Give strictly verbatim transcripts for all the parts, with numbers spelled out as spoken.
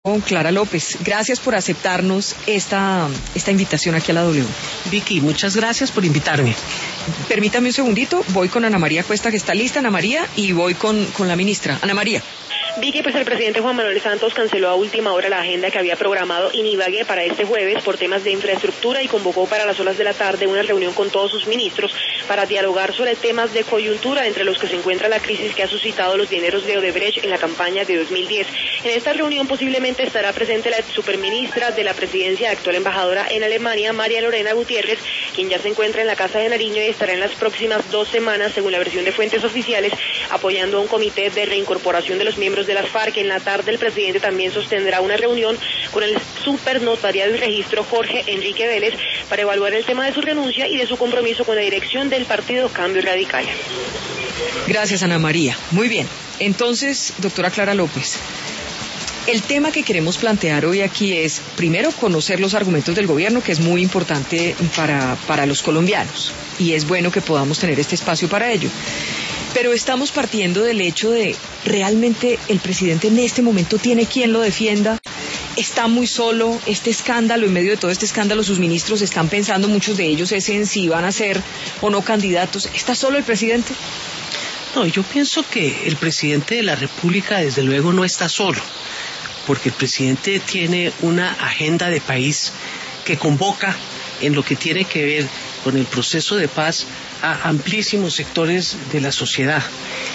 Con Clara López, gracias por aceptarnos esta, esta invitación aquí a la W. Vicky, muchas gracias por invitarme. Permítame un segundito, voy con Ana María Cuesta, que está lista, Ana María, y voy con, con la ministra. Ana María. Vicky, pues el presidente Juan Manuel Santos canceló a última hora la agenda que había programado en Ibagué para este jueves por temas de infraestructura y convocó para las horas de la tarde una reunión con todos sus ministros para dialogar sobre temas de coyuntura, entre los que se encuentra la crisis que ha suscitado los dineros de Odebrecht en la campaña de dos mil diez. En esta reunión posiblemente estará presente la superministra de la presidencia, actual embajadora en Alemania, María Lorena Gutiérrez, quien ya se encuentra en la Casa de Nariño y estará en las próximas dos semanas, según la versión de fuentes oficiales, apoyando a un comité de reincorporación de los miembros de las FARC. En la tarde el presidente también sostendrá una reunión con el supernotariado y registro Jorge Enrique Vélez para evaluar el tema de su renuncia y de su compromiso con la dirección del partido Cambio Radical. Gracias, Ana María. Muy bien. Entonces, doctora Clara López, el tema que queremos plantear hoy aquí es, primero, conocer los argumentos del gobierno, que es muy importante para, para los colombianos, y es bueno que podamos tener este espacio para ello. Pero estamos partiendo del hecho de, ¿realmente el presidente en este momento tiene quien lo defienda? ¿Está muy solo? Este escándalo, en medio de todo este escándalo, sus ministros están pensando, muchos de ellos, es en si van a ser o no candidatos. ¿Está solo el presidente? No, yo pienso que el presidente de la República, desde luego, no está solo, porque el presidente tiene una agenda de país que convoca en lo que tiene que ver con el proceso de paz a amplísimos sectores de la sociedad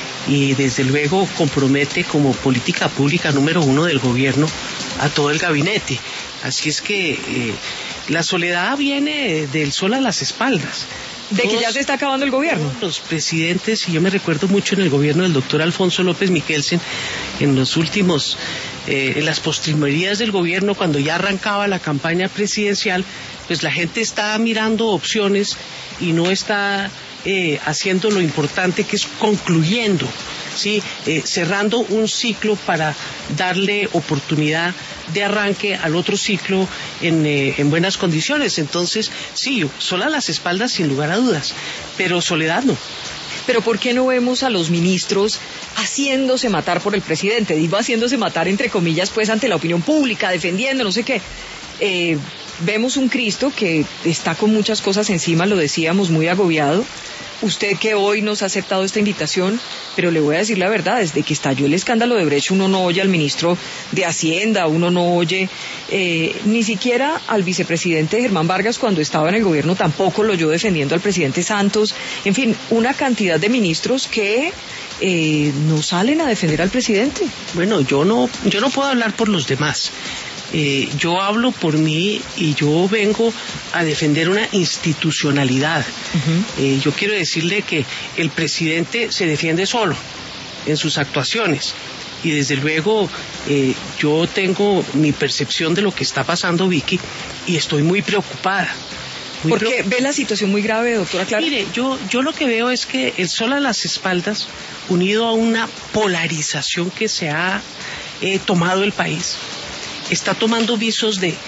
y desde luego compromete como política pública número uno del gobierno a todo el gabinete. Así es que eh, la soledad viene del sol a las espaldas. ¿De que ya se está acabando el gobierno? Los presidentes, y yo me recuerdo mucho en el gobierno del doctor Alfonso López Michelsen, en los últimos, eh, en las postrimerías del gobierno, cuando ya arrancaba la campaña presidencial, pues la gente está mirando opciones y no está eh, haciendo lo importante, que es concluyendo, ¿sí? eh, cerrando un ciclo para darle oportunidad de arranque al otro ciclo en, eh, en buenas condiciones. Entonces, sí, sola las espaldas sin lugar a dudas, pero soledad no. Pero ¿por qué no vemos a los ministros haciéndose matar por el presidente? Digo haciéndose matar entre comillas, pues ante la opinión pública, defendiendo, no sé qué. Eh, vemos un Cristo que está con muchas cosas encima, lo decíamos, muy agobiado. Usted que hoy nos ha aceptado esta invitación, pero le voy a decir la verdad, desde que estalló el escándalo de Odebrecht uno no oye al ministro de Hacienda, uno no oye eh, ni siquiera al vicepresidente Germán Vargas cuando estaba en el gobierno, tampoco lo oyó defendiendo al presidente Santos, en fin, una cantidad de ministros que eh, no salen a defender al presidente. Bueno, yo no, yo no puedo hablar por los demás. Eh, yo hablo por mí y yo vengo a defender una institucionalidad. Uh-huh. Eh, yo quiero decirle que el presidente se defiende solo en sus actuaciones y desde luego eh, yo tengo mi percepción de lo que está pasando, Vicky, y estoy muy preocupada. Muy Porque preocupada. ve la situación muy grave, doctora Clara. Mire, yo, yo lo que veo es que el sol a las espaldas, unido a una polarización que se ha eh, tomado el país, está tomando visos de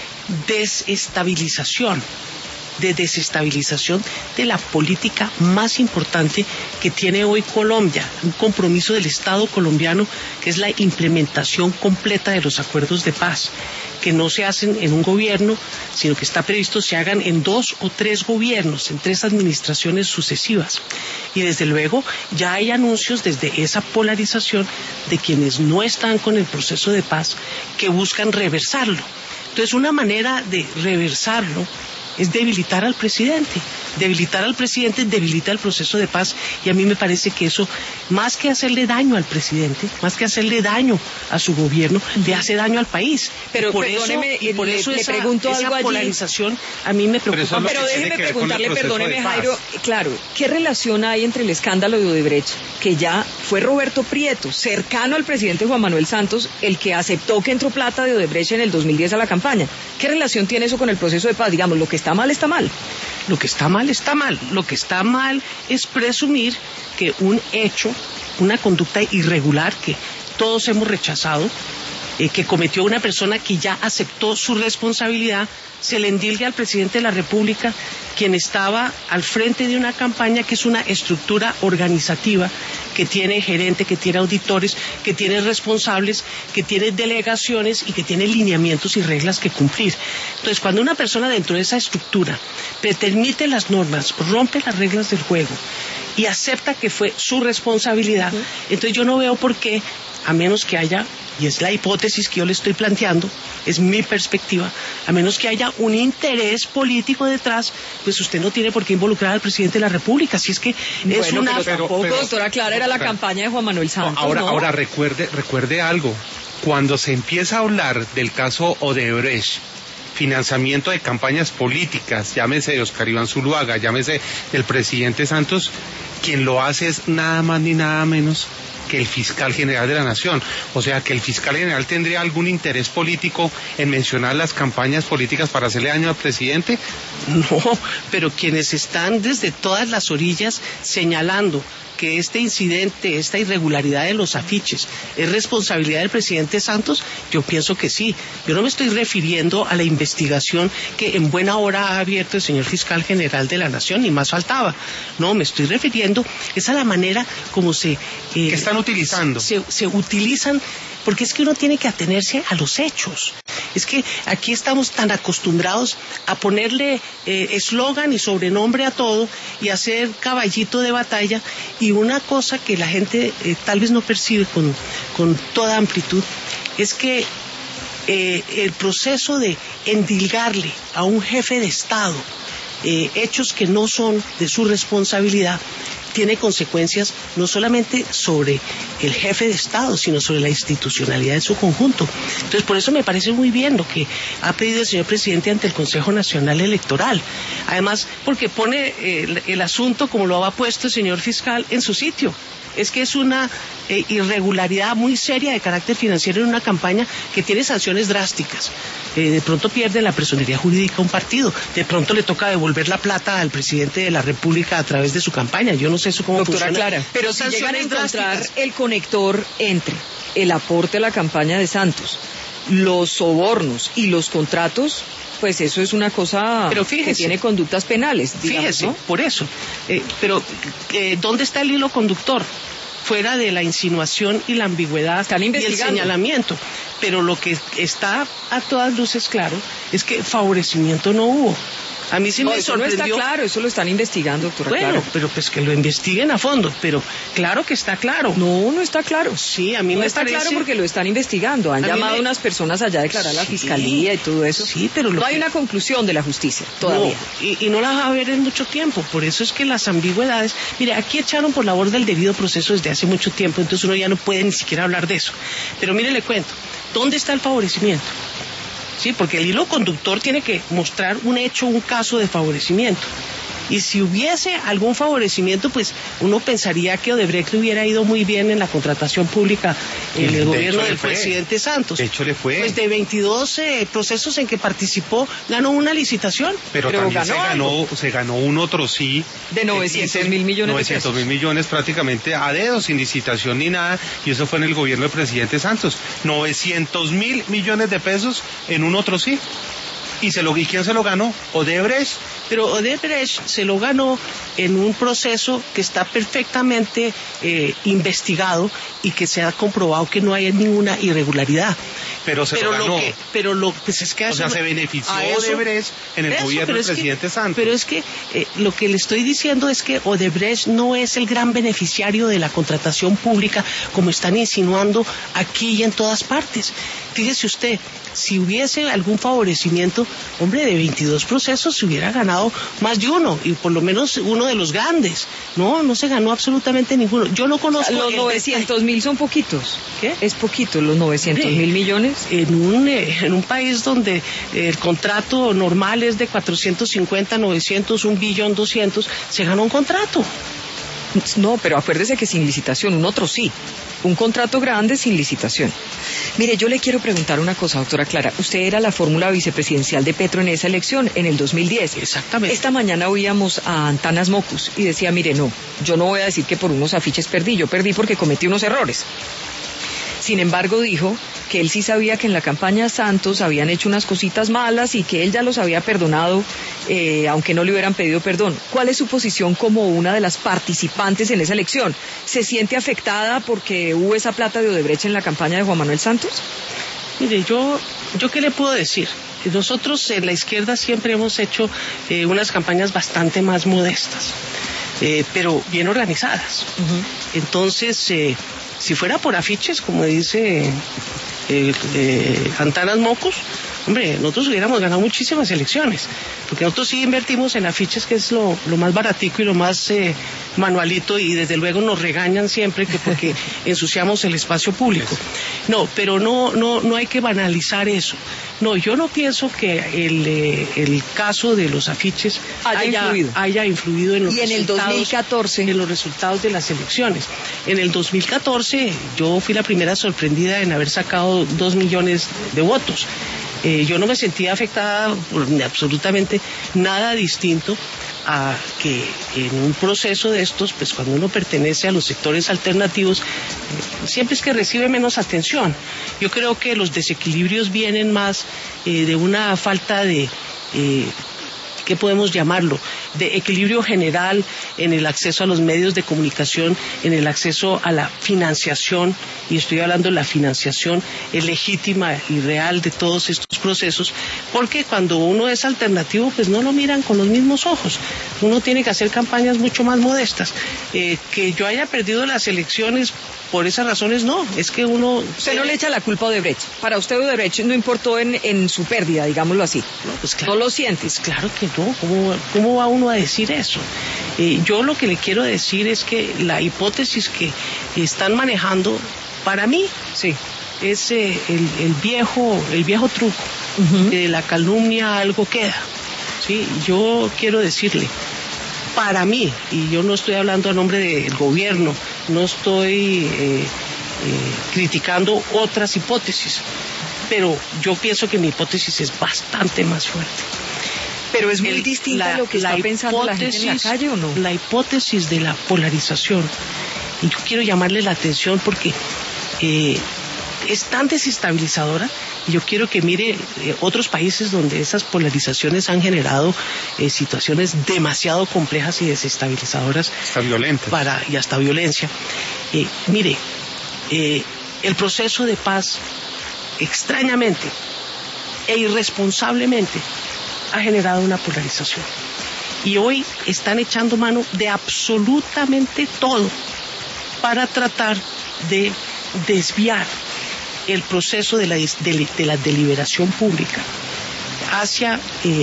desestabilización, de desestabilización de la política más importante que tiene hoy Colombia, un compromiso del Estado colombiano que es la implementación completa de los acuerdos de paz, que no se hacen en un gobierno, sino que está previsto se hagan en dos o tres gobiernos, en tres administraciones sucesivas. Y desde luego ya hay anuncios desde esa polarización de quienes no están con el proceso de paz que buscan reversarlo. Entonces, una manera de reversarlo es debilitar al presidente. Debilitar al presidente debilita el proceso de paz y a mí me parece que eso, más que hacerle daño al presidente, más que hacerle daño a su gobierno, le hace daño al país. Pero y por perdóneme, eso, y por le, eso le esa, pregunto esa algo polarización allí, a mí me preocupa. Pero, pero déjeme preguntarle, perdóneme Jairo, claro, ¿qué relación hay entre el escándalo de Odebrecht, que ya fue Roberto Prieto, cercano al presidente Juan Manuel Santos, el que aceptó que entró plata de Odebrecht en el dos mil diez a la campaña? ¿Qué relación tiene eso con el proceso de paz? Digamos, lo que está mal está mal. Lo que está mal está mal. Lo que está mal es presumir que un hecho, una conducta irregular que todos hemos rechazado, eh, que cometió una persona que ya aceptó su responsabilidad, se le endilgue al presidente de la República, quien estaba al frente de una campaña que es una estructura organizativa, que tiene gerente, que tiene auditores, que tiene responsables, que tiene delegaciones y que tiene lineamientos y reglas que cumplir. Entonces, cuando una persona dentro de esa estructura permite las normas, rompe las reglas del juego y acepta que fue su responsabilidad, uh-huh. entonces yo no veo por qué, a menos que haya, y es la hipótesis que yo le estoy planteando, es mi perspectiva, a menos que haya un interés político detrás, pues usted no tiene por qué involucrar al presidente de la República, si es que bueno, es una... Pero, pero, tampoco, pero, doctora Clara, era la pero, campaña de Juan Manuel Santos, Ahora, ¿no? ahora recuerde, recuerde algo, cuando se empieza a hablar del caso Odebrecht, financiamiento de campañas políticas, llámese de Oscar Iván Zuluaga, llámese del presidente Santos, quien lo hace es nada más ni nada menos que el fiscal general de la Nación. O sea, que el fiscal general tendría algún interés político en mencionar las campañas políticas para hacerle daño al presidente. No, pero quienes están desde todas las orillas señalando que este incidente, esta irregularidad de los afiches es responsabilidad del presidente Santos, yo pienso que sí. Yo no me estoy refiriendo a la investigación que en buena hora ha abierto el señor fiscal general de la Nación, ni más faltaba. No, me estoy refiriendo es a la manera como se... Eh, ¿Qué están utilizando? Se, se utilizan, porque es que uno tiene que atenerse a los hechos. Es que aquí estamos tan acostumbrados a ponerle eslogan eh, y sobrenombre a todo y hacer caballito de batalla, y una cosa que la gente eh, tal vez no percibe con, con toda amplitud es que eh, el proceso de endilgarle a un jefe de Estado eh, hechos que no son de su responsabilidad tiene consecuencias no solamente sobre el jefe de Estado, sino sobre la institucionalidad en su conjunto. Entonces, por eso me parece muy bien lo que ha pedido el señor presidente ante el Consejo Nacional Electoral. Además, porque pone el, el asunto, como lo ha puesto el señor fiscal, en su sitio. Es que es una eh, irregularidad muy seria de carácter financiero en una campaña que tiene sanciones drásticas. Eh, de pronto pierde la personería jurídica un partido, de pronto le toca devolver la plata al presidente de la República a través de su campaña. Yo no sé eso cómo Doctora funciona. Clara, pero si llegan a encontrar drásticas. El conector entre el aporte a la campaña de Santos, los sobornos y los contratos, pues eso es una cosa pero fíjese, que tiene conductas penales, digamos, fíjese, ¿no? Por eso. Eh, pero, eh, ¿dónde está el hilo conductor? Fuera de la insinuación y la ambigüedad y el señalamiento. Pero lo que está a todas luces claro es que favorecimiento no hubo. A mí sí no, me eso sorprendió. No está claro, eso lo están investigando, doctora. Bueno, claro. pero pues que lo investiguen a fondo, pero claro que está claro. No, no está claro. Sí, a mí no me está parece... claro porque lo están investigando. Han llamado me... unas personas allá a declarar sí, a la fiscalía y todo eso. Sí, pero lo no que... hay una conclusión de la justicia todavía. No, y, y no la va a haber en mucho tiempo. Por eso es que las ambigüedades... Mire, aquí echaron por labor del debido proceso desde hace mucho tiempo, entonces uno ya no puede ni siquiera hablar de eso. Pero mire, le cuento, ¿dónde está el favorecimiento? Sí, porque el hilo conductor tiene que mostrar un hecho, un caso de favorecimiento. Y si hubiese algún favorecimiento, pues uno pensaría que Odebrecht le hubiera ido muy bien en la contratación pública en el gobierno del presidente Santos. De hecho le fue. Pues de veintidós eh, procesos en que participó, ganó una licitación. Pero, pero también ganó se, ganó, se ganó un otro sí. De novecientos mil millones de pesos. novecientos mil millones prácticamente a dedo, sin licitación ni nada. Y eso fue en el gobierno del presidente Santos. novecientos mil millones de pesos en un otro sí. ¿Y, se lo, ¿Y quién se lo ganó? Odebrecht. Pero Odebrecht se lo ganó en un proceso que está perfectamente eh, investigado y que se ha comprobado que no hay ninguna irregularidad. Pero se pero lo ganó. Lo que, pero lo pues es que o sea, no, se benefició eso, Odebrecht en el eso, gobierno del presidente que, Santos. Pero es que eh, lo que le estoy diciendo es que Odebrecht no es el gran beneficiario de la contratación pública como están insinuando aquí y en todas partes. Fíjese usted, si hubiese algún favorecimiento, hombre, de veintidós procesos se hubiera ganado más de uno, y por lo menos uno de los grandes. No, no se ganó absolutamente ninguno. Yo no conozco... Los novecientos mil son poquitos. ¿Qué? Es poquito, los novecientos mil millones. En un, eh, en un país donde el contrato normal es de cuatrocientos cincuenta, novecientos, un billón doscientos, se ganó un contrato. No, pero acuérdese que sin licitación, un otro sí. Un contrato grande sin licitación. Mire, yo le quiero preguntar una cosa, doctora Clara. Usted era la fórmula vicepresidencial de Petro en esa elección, en el dos mil diez. Exactamente. Esta mañana oíamos a Antanas Mocus y decía, mire, no, yo no voy a decir que por unos afiches perdí, yo perdí porque cometí unos errores. Sin embargo, dijo que él sí sabía que en la campaña Santos habían hecho unas cositas malas y que él ya los había perdonado, eh, aunque no le hubieran pedido perdón. ¿Cuál es su posición como una de las participantes en esa elección? ¿Se siente afectada porque hubo esa plata de Odebrecht en la campaña de Juan Manuel Santos? Mire, yo, yo qué le puedo decir. Nosotros en la izquierda siempre hemos hecho eh, unas campañas bastante más modestas, eh, pero bien organizadas. Uh-huh. Entonces, eh, si fuera por afiches, como dice eh, eh, Antanas Mocos, hombre, nosotros hubiéramos ganado muchísimas elecciones, porque nosotros sí invertimos en afiches, que es lo, lo más baratico y lo más eh, manualito, y desde luego nos regañan siempre que porque ensuciamos el espacio público. No, pero no, no, no hay que banalizar eso. No, yo no pienso que el, eh, el caso de los afiches haya, haya, influido. haya influido en los ¿Y en el dos mil catorce? En los resultados de las elecciones. En el dos mil catorce yo fui la primera sorprendida en haber sacado dos millones de votos. Eh, yo no me sentía afectada por absolutamente nada distinto a que en un proceso de estos, pues cuando uno pertenece a los sectores alternativos, eh, siempre es que recibe menos atención. Yo creo que los desequilibrios vienen más eh, de una falta de... Eh, ¿qué podemos llamarlo? De equilibrio general en el acceso a los medios de comunicación, en el acceso a la financiación, y estoy hablando de la financiación legítima y real de todos estos procesos, porque cuando uno es alternativo, pues no lo miran con los mismos ojos. Uno tiene que hacer campañas mucho más modestas. Eh, que yo haya perdido las elecciones por esas razones, no, es que uno... Usted no le echa la culpa a Odebrecht. Para usted Odebrecht no importó en, en su pérdida, digámoslo así. No, pues claro, ¿no lo sientes? Pues claro que no. ¿Cómo, cómo va uno a decir eso? Eh, yo lo que le quiero decir es que la hipótesis que están manejando, para mí, sí, es eh, el, el viejo el viejo truco. Uh-huh. De la calumnia algo queda. ¿Sí? Yo quiero decirle, para mí, y yo no estoy hablando a nombre del gobierno, no estoy eh, eh, criticando otras hipótesis, pero yo pienso que mi hipótesis es bastante más fuerte. Pero es muy El, distinta la, a lo que está pensando la gente en la calle, ¿o no? La hipótesis de la polarización, y yo quiero llamarle la atención porque eh, es tan desestabilizadora. Yo quiero que mire eh, otros países donde esas polarizaciones han generado eh, situaciones demasiado complejas y desestabilizadoras. Hasta violentas. Para, y hasta violencia. Eh, mire, eh, el proceso de paz, extrañamente e irresponsablemente, ha generado una polarización. Y hoy están echando mano de absolutamente todo para tratar de desviar el proceso de la, de, de la deliberación pública hacia eh,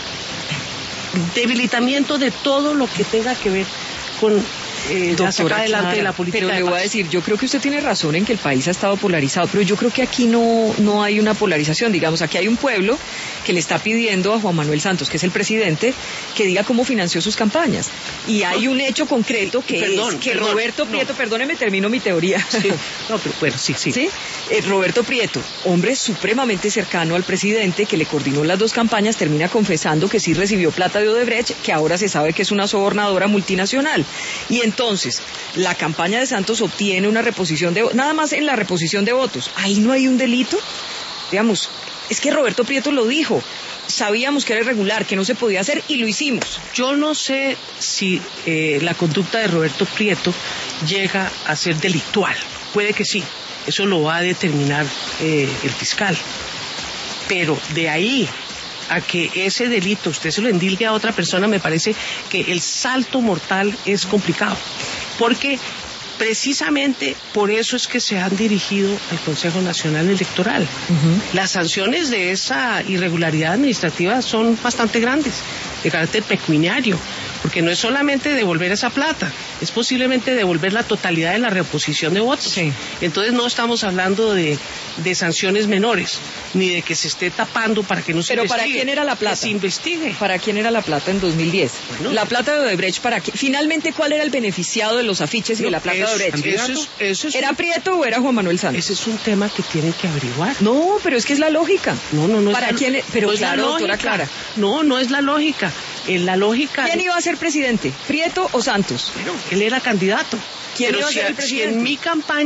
debilitamiento de todo lo que tenga que ver con eh, la sacar adelante Clara, de la política. Pero de le voy paz. a decir, yo creo que usted tiene razón en que el país ha estado polarizado, pero yo creo que aquí no, no hay una polarización. Digamos, aquí hay un pueblo que le está pidiendo a Juan Manuel Santos, que es el presidente, que diga cómo financió sus campañas. Y hay un hecho concreto que perdón, es que perdón, Roberto Prieto, no. perdóneme, termino mi teoría. Sí. No, pero bueno, sí, sí. ¿Sí? Eh, Roberto Prieto, hombre supremamente cercano al presidente, que le coordinó las dos campañas, termina confesando que sí recibió plata de Odebrecht, que ahora se sabe que es una sobornadora multinacional. Y entonces, la campaña de Santos obtiene una reposición de... Nada más en la reposición de votos. ¿Ahí no hay un delito? Digamos, es que Roberto Prieto lo dijo. Sabíamos que era irregular, que no se podía hacer y lo hicimos. Yo no sé si eh, la conducta de Roberto Prieto llega a ser delictual. Puede que sí. Eso lo va a determinar eh, el fiscal. Pero de ahí a que ese delito usted se lo endilgue a otra persona, me parece que el salto mortal es complicado. Porque precisamente por eso es que se han dirigido al Consejo Nacional Electoral. Uh-huh. Las sanciones de esa irregularidad administrativa son bastante grandes, de carácter pecuniario, porque no es solamente devolver esa plata, es posiblemente devolver la totalidad de la reposición de votos. Sí. Entonces no estamos hablando de, de sanciones menores, ni de que se esté tapando para que no se Pero investigue. ¿para quién era la plata? Que se investigue. ¿Para quién era la plata en dos mil diez? Bueno, la plata de Odebrecht, ¿para qué? Finalmente, ¿cuál era el beneficiado de los afiches y no, de la plata eso, de Odebrecht? Eso es, eso es ¿Era un, Prieto o era Juan Manuel Santos? Ese es un tema que tienen que averiguar. No, pero es que es la lógica. No, no, no. ¿Para es quién? la, Es, pero no es claro, la doctora Clara. No, no es la lógica. En la lógica. ¿Quién iba a ser presidente? ¿Prieto o Santos? Bueno, él era candidato. ¿Quién pero iba a si, ser el presidente? Si en mi campaña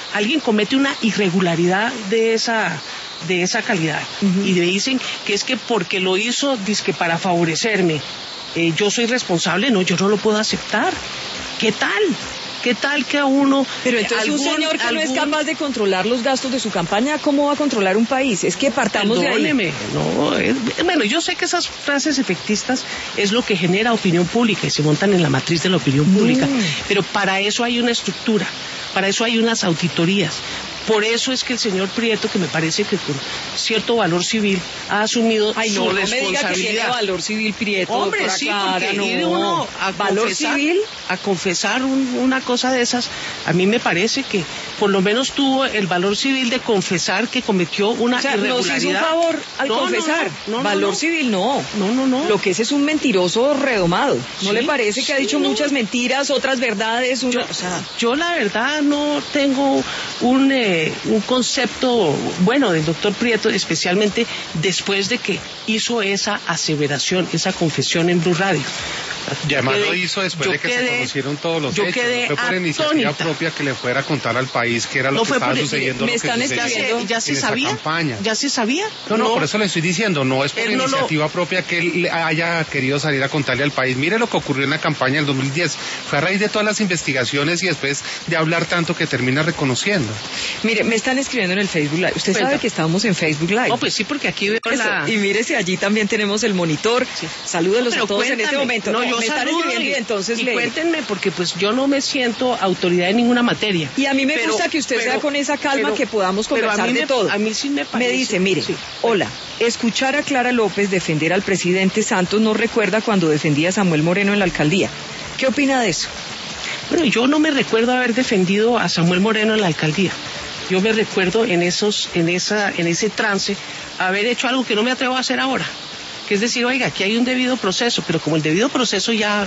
alguien comete una irregularidad de esa de esa calidad, uh-huh. y me dicen que es que porque lo hizo dizque para favorecerme, eh, yo soy responsable, no, yo no lo puedo aceptar. ¿Qué tal? ¿Qué tal que a uno... Pero entonces algún, un señor que algún... no es capaz de controlar los gastos de su campaña, ¿cómo va a controlar un país? Es que partamos Perdóneme, de ahí. No, es, bueno, yo sé que esas frases efectistas es lo que genera opinión pública y se montan en la matriz de la opinión pública, mm. pero para eso hay una estructura, para eso hay unas auditorías. Por eso es que el señor Prieto, que me parece que con cierto valor civil ha asumido Ay, su no, responsabilidad. No me diga que tiene valor civil Prieto. Hombre, sí, cara, porque no. ir uno a valor confesar, civil, a confesar un, una cosa de esas, a mí me parece que por lo menos tuvo el valor civil de confesar que cometió una o sea, irregularidad. nos hizo un favor al no, confesar. No, no, no, valor no, no. civil no. No, no, no. Lo que es es un mentiroso redomado. ¿No sí, le parece que sí, ha dicho no. muchas mentiras, otras verdades? Una... Yo, o sea, yo la verdad no tengo un, eh, un concepto bueno del doctor Prieto, especialmente después de que hizo esa aseveración, esa confesión en Blue Radio. Y además quedé, lo hizo después de que quedé, se conocieron todos los yo hechos. Quedé no fue por atónita. Iniciativa propia que le fuera a contar al país que era lo no que estaba por, sucediendo. Me lo están que escribiendo. ¿Ya se, ya se sabía? Campaña. ¿Ya se sabía? No, no, no, por eso le estoy diciendo, no es por él iniciativa no lo... propia que él haya querido salir a contarle al país. Mire lo que ocurrió en la campaña del dos mil diez. Fue a raíz de todas las investigaciones y después de hablar tanto que termina reconociendo. Mire, me están escribiendo en el Facebook Live. Usted Cuenta. sabe que estábamos en Facebook Live. No, pues sí, porque aquí veo la... Y mire si allí también tenemos el monitor. Sí. Salúdelos no, a todos cuéntame. en este momento. No, no yo me están escribiendo y, y entonces y le... cuéntenme, porque pues yo no me siento autoridad en ninguna materia. Y a mí me pero, gusta que usted pero, sea con esa calma, pero, que podamos conversar de me, todo. A mí sí me parece. Me dice, mire, sí. hola, escuchar a Clara López defender al presidente Santos nos recuerda cuando defendía a Samuel Moreno en la alcaldía. ¿Qué opina de eso? Bueno, yo no me recuerdo haber defendido a Samuel Moreno en la alcaldía. Yo me recuerdo en esos, en esa, en ese trance haber hecho algo que no me atrevo a hacer ahora. Que es decir, oiga, aquí hay un debido proceso, pero como el debido proceso ya,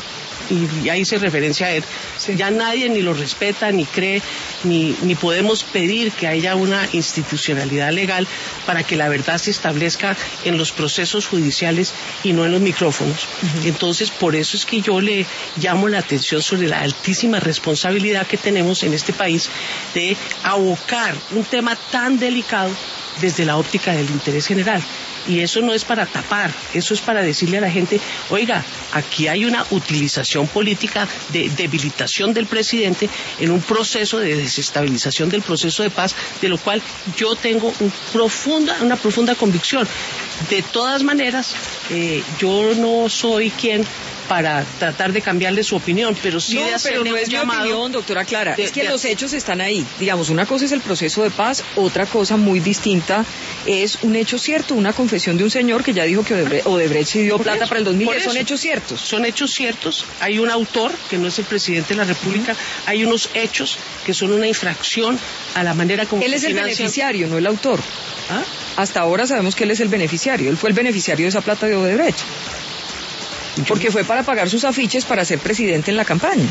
y ya hice referencia a él, sí. ya nadie ni lo respeta, ni cree, ni, ni podemos pedir que haya una institucionalidad legal para que la verdad se establezca en los procesos judiciales y no en los micrófonos. Uh-huh. Entonces, por eso es que yo le llamo la atención sobre la altísima responsabilidad que tenemos en este país de abocar un tema tan delicado desde la óptica del interés general. Y eso no es para tapar, eso es para decirle a la gente, oiga, aquí hay una utilización política de debilitación del presidente en un proceso de desestabilización del proceso de paz, de lo cual yo tengo un profunda, una profunda convicción. De todas maneras, eh, yo no soy quien para tratar de cambiarle su opinión, pero sí no, de hacerle pero no un es mi llamado. opinión, doctora Clara, de, es que de, los hechos están ahí. Digamos, una cosa es el proceso de paz, otra cosa muy distinta es un hecho cierto, una confesión de un señor que ya dijo que Odebrecht, Odebrecht sí dio plata eso, para el dos mil diez, son eso. hechos ciertos. Son hechos ciertos, hay un autor que no es el presidente de la República, uh-huh. hay unos hechos que son una infracción a la manera como... Él es el financian... beneficiario, no el autor. ¿Ah? Hasta ahora sabemos que él es el beneficiario, él fue el beneficiario de esa plata de Odebrecht. Porque fue para pagar sus afiches para ser presidente en la campaña.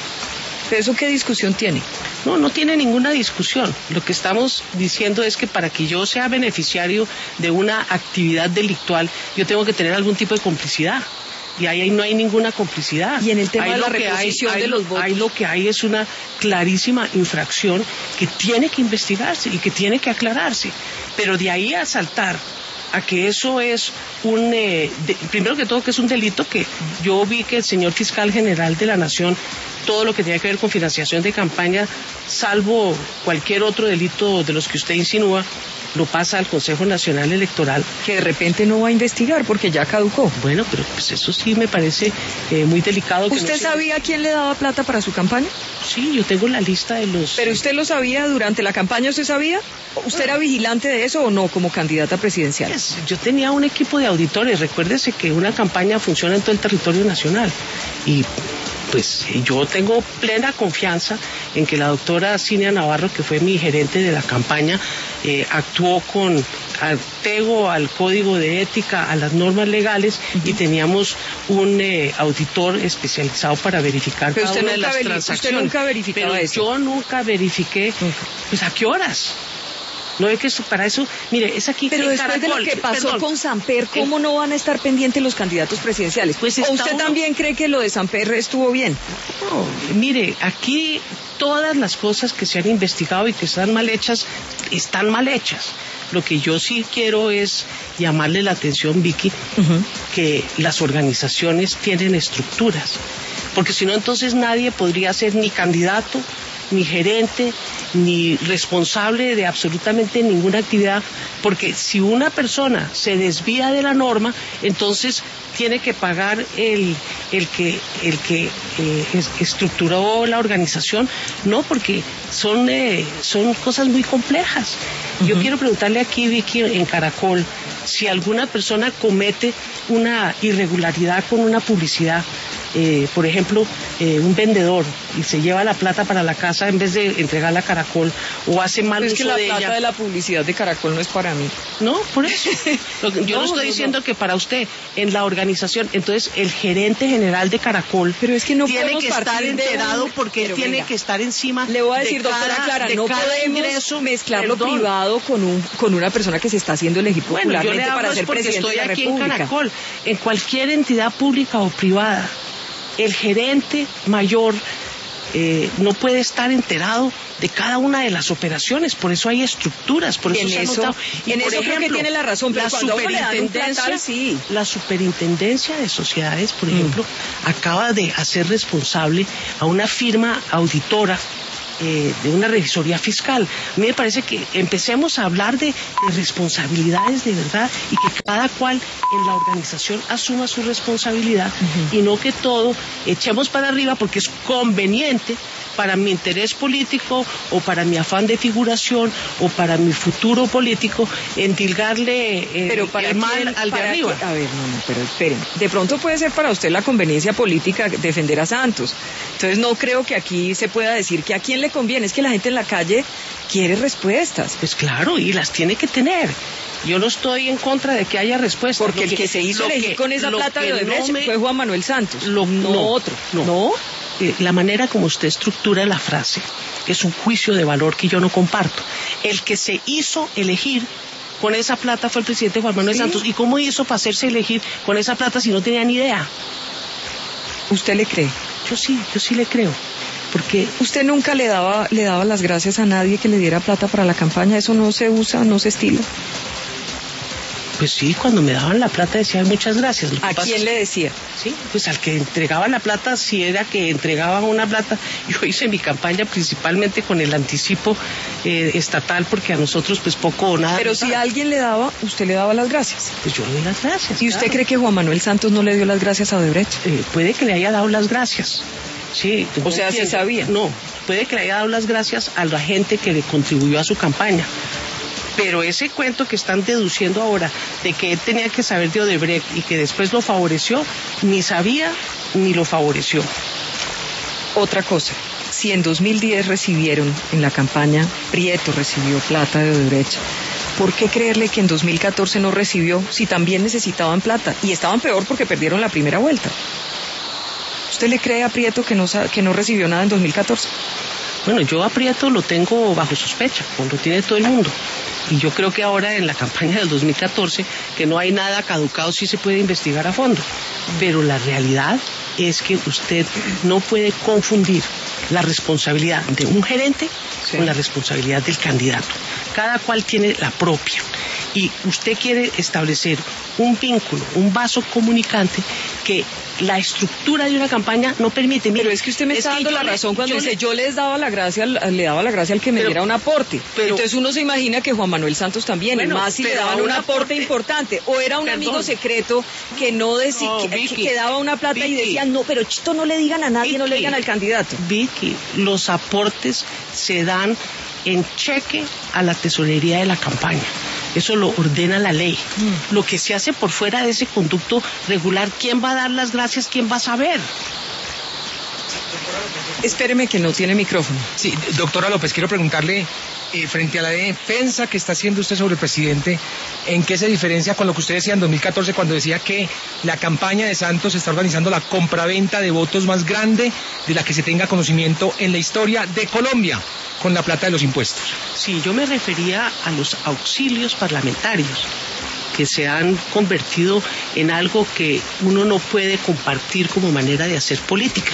¿Eso qué discusión tiene? No, no tiene ninguna discusión. Lo que estamos diciendo es que para que yo sea beneficiario de una actividad delictual, yo tengo que tener algún tipo de complicidad. Y ahí no hay ninguna complicidad. Y en el tema ahí de la lo que reposición hay, de hay, los votos. Ahí lo que hay es una clarísima infracción que tiene que investigarse y que tiene que aclararse. Pero de ahí a saltar a que eso es un, eh, de, primero que todo que es un delito, que yo vi que el señor fiscal general de la Nación, todo lo que tenía que ver con financiación de campaña, salvo cualquier otro delito de los que usted insinúa, lo pasa al Consejo Nacional Electoral. Que de repente no va a investigar porque ya caducó. Bueno, pero pues eso sí me parece eh, muy delicado. ¿Usted que no sabía se... quién le daba plata para su campaña? Sí, yo tengo la lista de los... ¿Pero usted lo sabía durante la campaña? ¿Usted sabía? ¿Usted era vigilante de eso o no como candidata presidencial? Pues, yo tenía un equipo de auditores. Recuérdese que una campaña funciona en todo el territorio nacional. Y pues yo tengo plena confianza en que la doctora Cinia Navarro, que fue mi gerente de la campaña, eh, actuó con apego al código de ética, a las normas legales, uh-huh. y teníamos un eh, auditor especializado para verificar Pero cada usted una de nunca las veri- transacciones. Usted nunca verificaba Pero eso. yo nunca verifiqué, Nunca. pues ¿a qué horas? No es que eso, para eso, mire, es aquí. Pero después Caracol, de lo que pasó perdón, con Samper, ¿cómo el, no van a estar pendientes los candidatos presidenciales? Pues ¿O está usted uno... también cree que lo de Samper estuvo bien? No, mire, aquí todas las cosas que se han investigado y que están mal hechas, están mal hechas. Lo que yo sí quiero es llamarle la atención, Vicky, uh-huh. que las organizaciones tienen estructuras, porque si no, entonces nadie podría ser ni candidato, ni gerente, ni responsable de absolutamente ninguna actividad, porque si una persona se desvía de la norma, entonces tiene que pagar el, el que, el que eh, estructuró la organización, no, porque son, eh, son cosas muy complejas. Uh-huh. Yo quiero preguntarle aquí, Vicky, en Caracol, si alguna persona comete una irregularidad con una publicidad, eh, por ejemplo, eh, un vendedor y se lleva la plata para la casa en vez de entregarla a Caracol, o hace mal Pero uso es que de ella. la plata de la publicidad de Caracol no es para mí. No, por eso. Yo no, no estoy no, diciendo no. que para usted, en la organización, entonces el gerente general de Caracol pero es que no tiene que estar enterado un... porque pero tiene venga, que estar encima. Le voy a decir, de doctora cada, Clara, de no cada podemos ingreso, mezclar perdón. lo privado con un con una persona que se está haciendo elegir Bueno, yo popularmente le hablo para ser porque presidente estoy de la aquí República. en Caracol, en cualquier entidad pública o privada, el gerente mayor eh, no puede estar enterado de cada una de las operaciones, por eso hay estructuras, por eso en se eso, ha notado. Y en por eso ejemplo, creo que tiene la razón, pero la cuando a uno le dan un superintendencia, platal, sí. la superintendencia de sociedades, por ejemplo, mm. acaba de hacer responsable a una firma auditora Eh, de una revisoría fiscal. A mí me parece que empecemos a hablar de, de responsabilidades de verdad y que cada cual en la organización asuma su responsabilidad uh-huh. y no que todo echemos para arriba porque es conveniente para mi interés político o para mi afán de figuración o para mi futuro político endilgarle eh, pero para el mal quién, al de arriba. Que, a ver, no, no, pero esperen. De pronto puede ser para usted la conveniencia política defender a Santos. Entonces no creo que aquí se pueda decir que a quién le conviene. Es que la gente en la calle quiere respuestas. Pues claro, y las tiene que tener. Yo no estoy en contra de que haya respuestas. Porque el que, que se hizo elegir con esa plata de Odebrecht no me... fue Juan Manuel Santos. Lo, no, no otro. No. ¿No? Eh, la manera como usted estructura la frase es un juicio de valor que yo no comparto. El que se hizo elegir con esa plata fue el presidente Juan Manuel ¿Sí? Santos. ¿Y cómo hizo para hacerse elegir con esa plata si no tenía ni idea? ¿Usted le cree? Yo sí, yo sí le creo. Porque usted nunca le daba le daba las gracias a nadie que le diera plata para la campaña. Eso no se usa, no se estila. Pues sí, cuando me daban la plata decía muchas gracias. ¿A quién le decía? Sí, pues al que entregaba la plata, si era que entregaba una plata. Yo hice mi campaña principalmente con el anticipo eh, estatal porque a nosotros pues poco o nada. Pero si a alguien le daba, usted le daba las gracias. Pues yo le doy las gracias. ¿Y usted claro. cree que Juan Manuel Santos no le dio las gracias a Odebrecht? Eh, puede que le haya dado las gracias. Sí, o sea, sí sabía. No, puede que le haya dado las gracias a la gente que le contribuyó a su campaña. Pero ese cuento que están deduciendo ahora de que él tenía que saber de Odebrecht y que después lo favoreció, ni sabía ni lo favoreció. Otra cosa, si en dos mil diez recibieron en la campaña, Prieto recibió plata de Odebrecht, ¿por qué creerle que en dos mil catorce no recibió si también necesitaban plata? Y estaban peor porque perdieron la primera vuelta. ¿Usted le cree a Prieto que no, que no recibió nada en dos mil catorce? Bueno, yo a Prieto lo tengo bajo sospecha, como lo tiene todo el mundo. Y yo creo que ahora en la campaña del dos mil catorce, que no hay nada caducado, sí se puede investigar a fondo. Pero la realidad es que usted no puede confundir la responsabilidad de un gerente sí. con la responsabilidad del candidato. Cada cual tiene la propia. Y usted quiere establecer un vínculo, un vaso comunicante que la estructura de una campaña no permite. Mira, pero es que usted me está dando la le, razón cuando yo dice le, yo les daba la gracia, le daba la gracia al que me pero, diera un aporte. Pero, entonces uno se imagina que Juan Manuel Santos también, bueno, más si le daban un aporte, aporte importante. O era un perdón. amigo secreto que no decía, no, que, que daba una plata Vicky, y decía, no, pero chito, no le digan a nadie, Vicky, no le digan al candidato. Vicky, los aportes se dan en cheque a la tesorería de la campaña. Eso lo ordena la ley. Mm. Lo que se hace por fuera de ese conducto regular, ¿quién va a dar las gracias? ¿Quién va a saber? Espéreme que no tiene micrófono. Sí, doctora López, quiero preguntarle, eh, frente a la defensa que está haciendo usted sobre el presidente, ¿en qué se diferencia con lo que usted decía en dos mil catorce cuando decía que la campaña de Santos está organizando la compraventa de votos más grande de la que se tenga conocimiento en la historia de Colombia, con la plata de los impuestos? Sí, yo me refería a los auxilios parlamentarios, que se han convertido en algo que uno no puede compartir como manera de hacer política.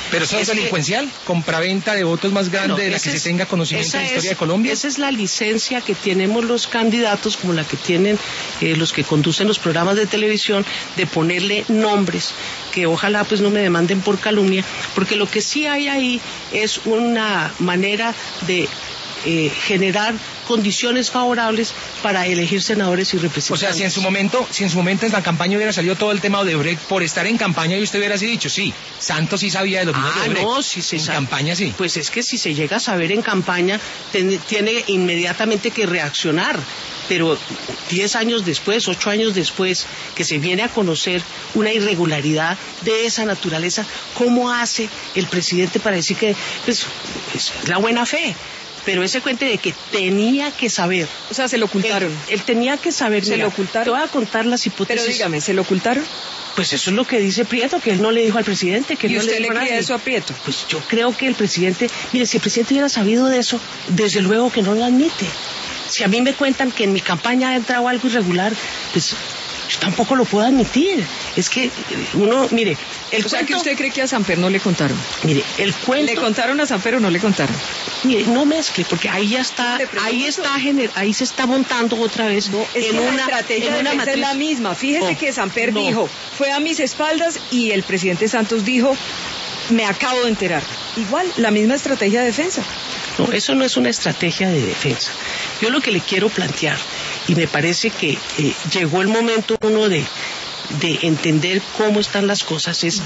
Pero eso es, es delincuencial, que... compraventa de votos más grande no, de la que es, se tenga conocimiento de la historia es, de Colombia. Esa es la licencia que tenemos los candidatos, como la que tienen eh, los que conducen los programas de televisión, de ponerle nombres, que ojalá pues no me demanden por calumnia, porque lo que sí hay ahí es una manera de eh, generar condiciones favorables para elegir senadores y representantes. O sea, si en su momento, si en su momento en la campaña hubiera salido todo el tema de Odebrecht por estar en campaña y usted hubiera así dicho, sí, Santos sí sabía de los ah, de Odebrecht. no, si se en sabe, campaña sí. Pues es que si se llega a saber en campaña, ten, tiene inmediatamente que reaccionar. Pero diez años después, ocho años después, que se viene a conocer una irregularidad de esa naturaleza, ¿cómo hace el presidente para decir que pues, es la buena fe? Pero ese cuente de que tenía que saber. O sea, se lo ocultaron. Él, él tenía que saber. Se mira, lo ocultaron. Te voy a contar las hipótesis. Pero dígame, ¿se lo ocultaron? Pues eso es lo que dice Prieto, que él no le dijo al presidente. Que ¿Y no usted le, le dijo cree eso a Prieto? Pues yo creo que el presidente, mire, si el presidente hubiera sabido de eso, desde luego que no lo admite. Si a mí me cuentan que en mi campaña ha entrado algo irregular, pues yo tampoco lo puedo admitir. Es que uno, mire, el o sea cuento, que usted cree que a Samper no le contaron. Mire, el cuento. ¿Le contaron a Samper o no le contaron? Mire, no mezcle, porque ahí ya está, ahí está, gener, ahí se está montando otra vez. No, es en que una, la estrategia en de una defensa es la misma. Fíjese no, que Samper no. dijo, fue a mis espaldas y el presidente Santos dijo, me acabo de enterar. Igual, la misma estrategia de defensa. No, eso no es una estrategia de defensa. Yo lo que le quiero plantear, y me parece que eh, llegó el momento uno de, de entender cómo están las cosas, es,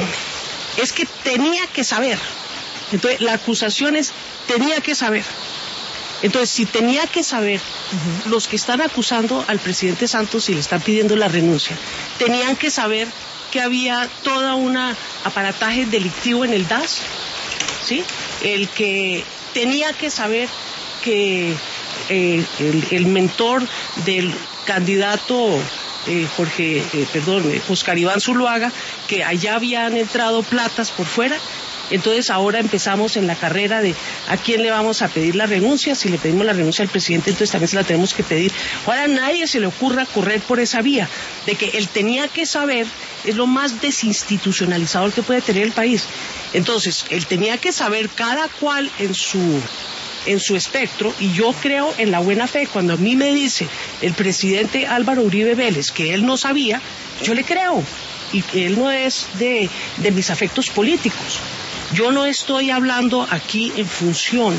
es que tenía que saber. Entonces, la acusación es, tenía que saber. Entonces, si tenía que saber, uh-huh. los que están acusando al presidente Santos y le están pidiendo la renuncia, tenían que saber que había toda una aparataje delictivo en el D A S, ¿sí? El que tenía que saber que eh, el, el mentor del candidato eh, Jorge, eh, perdón, eh, Oscar Iván Zuluaga, que allá habían entrado platas por fuera. Entonces ahora empezamos en la carrera de a quién le vamos a pedir la renuncia. Si le pedimos la renuncia al presidente, entonces también se la tenemos que pedir. Ahora a nadie se le ocurra correr por esa vía, de que él tenía que saber, es lo más desinstitucionalizador que puede tener el país. Entonces, él tenía que saber cada cual en su, en su espectro, y yo creo en la buena fe. Cuando a mí me dice el presidente Álvaro Uribe Vélez que él no sabía, yo le creo, y él no es de, de mis afectos políticos. Yo no estoy hablando aquí en función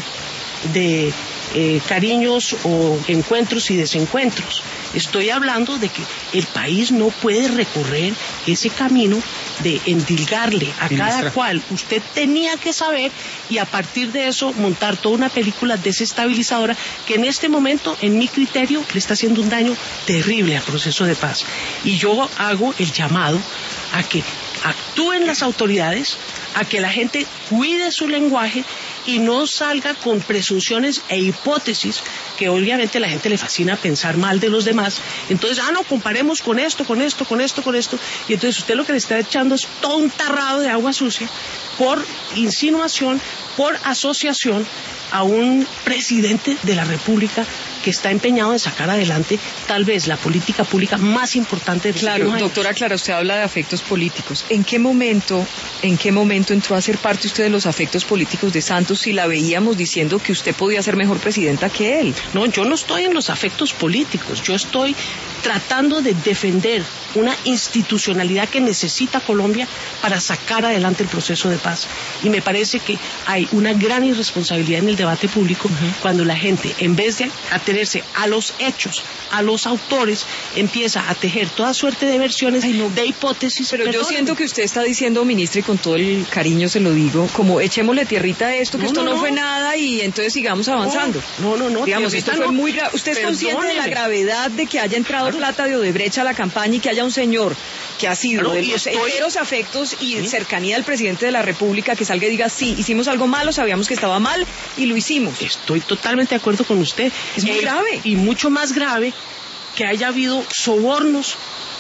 de eh, cariños o encuentros y desencuentros. Estoy hablando de que el país no puede recorrer ese camino de endilgarle a Ministra. Cada cual. Usted tenía que saber, y a partir de eso montar toda una película desestabilizadora que en este momento, en mi criterio, le está haciendo un daño terrible al proceso de paz. Y yo hago el llamado a que actúen las autoridades, a que la gente cuide su lenguaje y no salga con presunciones e hipótesis, que obviamente a la gente le fascina pensar mal de los demás. Entonces, ah, no, comparemos con esto, con esto, con esto, con esto. Y entonces usted lo que le está echando es todo un tarrado de agua sucia por insinuación, por asociación a un presidente de la República que está empeñado en sacar adelante tal vez la política pública más importante de Claro, doctora Clara, usted habla de afectos políticos. ¿En qué momento, en qué momento entró a ser parte usted de los afectos políticos de Santos si la veíamos diciendo que usted podía ser mejor presidenta que él? No, yo no estoy en los afectos políticos, yo estoy tratando de defender una institucionalidad que necesita Colombia para sacar adelante el proceso de paz. Y me parece que hay una gran irresponsabilidad en el debate público uh-huh. cuando la gente, en vez de atenerse a los hechos, a los autores, empieza a tejer toda suerte de versiones, Ay, no. de hipótesis. Pero Perdón. Yo siento que usted está diciendo, ministra, y con todo el cariño se lo digo, como echémosle tierrita a esto, que no, esto no, no fue nada y entonces sigamos avanzando. No, no, no. Digamos, esto fue no. muy grave. ¿Usted es Perdóneme. consciente de la gravedad de que haya entrado claro. plata de Odebrecht a la campaña y que haya un señor que ha sido claro, de los estoy... enteros afectos y ¿Sí? cercanía del presidente de la República que salga y diga, sí, hicimos algo malo, sabíamos que estaba mal y lo hicimos? Estoy totalmente de acuerdo con usted. Es muy eh, grave. Y mucho más grave que haya habido sobornos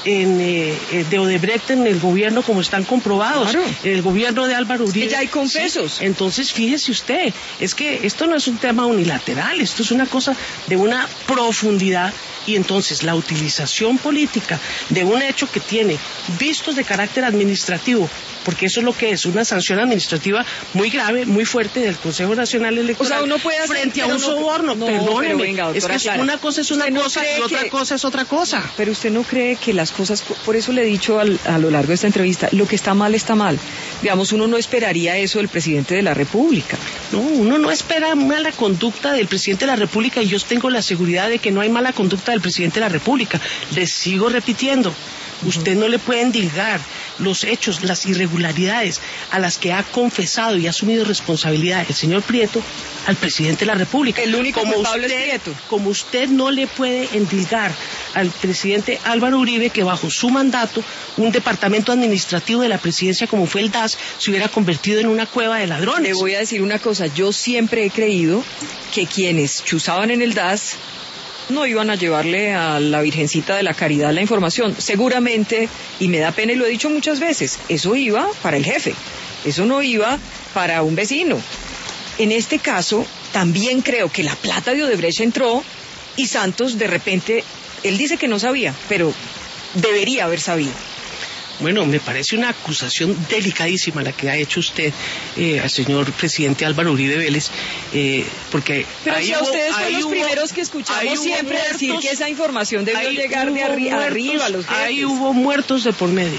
en, eh, de Odebrecht en el gobierno como están comprobados, claro. En el gobierno de Álvaro Uribe. Es que ya hay confesos. Sí. Entonces, fíjese usted, es que esto no es un tema unilateral, esto es una cosa de una profundidad, y entonces la utilización política de un hecho que tiene vistos de carácter administrativo, porque eso es lo que es, una sanción administrativa muy grave, muy fuerte del Consejo Nacional Electoral, o sea, uno puede hacer, frente a un no, soborno, no, perdóneme, venga, es que es Clara, una cosa es una no cosa y otra que, cosa es otra cosa. Pero usted no cree que las cosas, por eso le he dicho al, a lo largo de esta entrevista, lo que está mal está mal. Digamos, uno no esperaría eso del presidente de la República. No, uno no espera mala conducta del presidente de la República, y yo tengo la seguridad de que no hay mala conducta del presidente de la República. Les sigo repitiendo, usted no le puede endilgar los hechos, las irregularidades a las que ha confesado y ha asumido responsabilidad el señor Prieto al presidente de la República. El único como culpable usted, es Prieto. Como usted no le puede endilgar al presidente Álvaro Uribe que bajo su mandato un departamento administrativo de la presidencia como fue el D A S se hubiera convertido en una cueva de ladrones. Le voy a decir una cosa, yo siempre he creído que quienes chuzaban en el D A S no iban a llevarle a la Virgencita de la Caridad la información. Seguramente, y me da pena y lo he dicho muchas veces, eso iba para el jefe, eso no iba para un vecino. En este caso, también creo que la plata de Odebrecht entró y Santos de repente, él dice que no sabía, pero debería haber sabido. Bueno, me parece una acusación delicadísima la que ha hecho usted eh, al señor presidente Álvaro Uribe Vélez, eh, porque... Pero ahí si a hubo, ustedes son los hubo, primeros que escuchamos siempre muertos, decir que esa información debió llegar de arri muertos, arriba a los jefes. Ahí hubo muertos de por medio.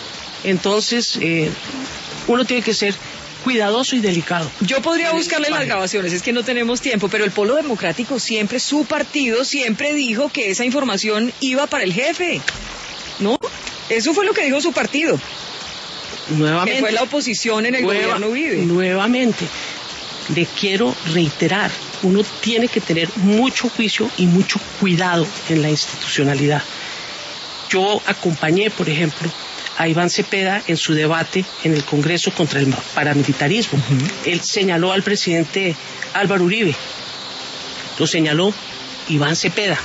Entonces, eh, uno tiene que ser cuidadoso y delicado. Yo podría buscarle las grabaciones, es que no tenemos tiempo, pero el Polo Democrático siempre, su partido siempre dijo que esa información iba para el jefe, ¿no? Eso fue lo que dijo su partido. Nuevamente. Que fue la oposición en el nueva, gobierno Uribe. Nuevamente, le quiero reiterar, uno tiene que tener mucho juicio y mucho cuidado en la institucionalidad. Yo acompañé, por ejemplo, a Iván Cepeda en su debate en el Congreso contra el paramilitarismo. Uh-huh. Él señaló al presidente Álvaro Uribe, lo señaló Iván Cepeda.